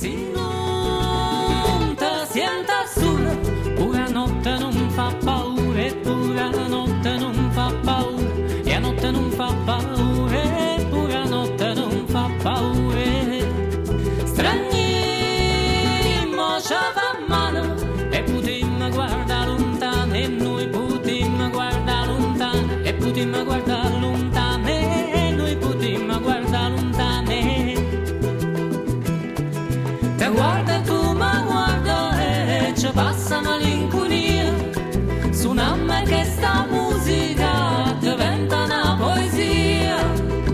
Si non ti senta sola, pure la notte non fa paura, eppure la notte non fa paura, e la notte non fa paura, eppure la notte non fa paura. Straniamo ci fa male, e potremmo guardare lontano, e noi potremmo guardare lontano, e potremmo guardare lontano, e noi potremmo guardare lontano. Te guarda tu, ma guarda, e ci passa malinconia, suonamma che sta musica diventa una poesia.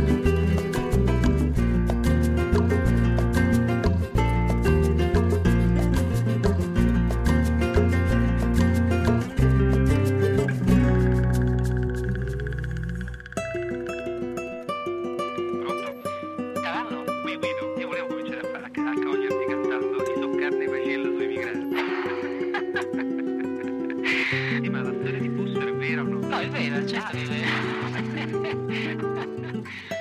Pronto? Cavallo? Guido, io volevo cominciare a coglierti cantando di soccarne facello sui migranti. Ma la storia di Busto è vera o no? No, è vero, certo. Ah, è vero.